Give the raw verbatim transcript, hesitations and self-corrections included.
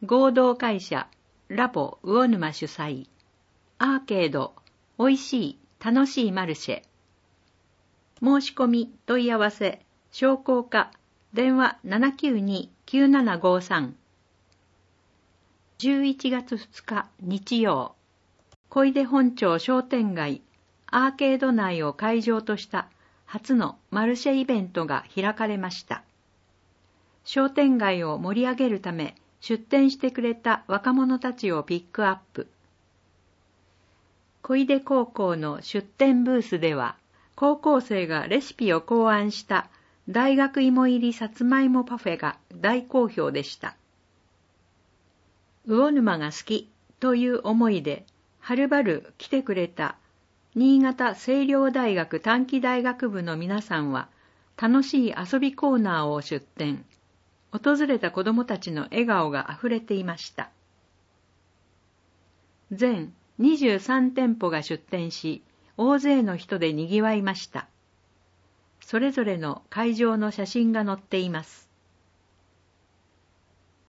合同会社ラボ魚沼主催アーケードおいしい楽しいマルシェ。申し込み問い合わせ商工課電話 ななきゅうに きゅうななごさん。じゅういちがつふつか日曜、小出本町商店街アーケード内を会場とした初のマルシェイベントが開かれました。商店街を盛り上げるため出店してくれた若者たちをピックアップ。小出高校の出店ブースでは、高校生がレシピを考案した大学芋入りさつまいもパフェが大好評でした。魚沼が好きという思いで、はるばる来てくれた新潟青陵大学短期大学部の皆さんは、楽しい遊びコーナーを出展。訪れた子どもたちの笑顔があふれていました。全にじゅうさんてんぽが出店し、大勢の人で賑わいました。それぞれの会場の写真が載っています。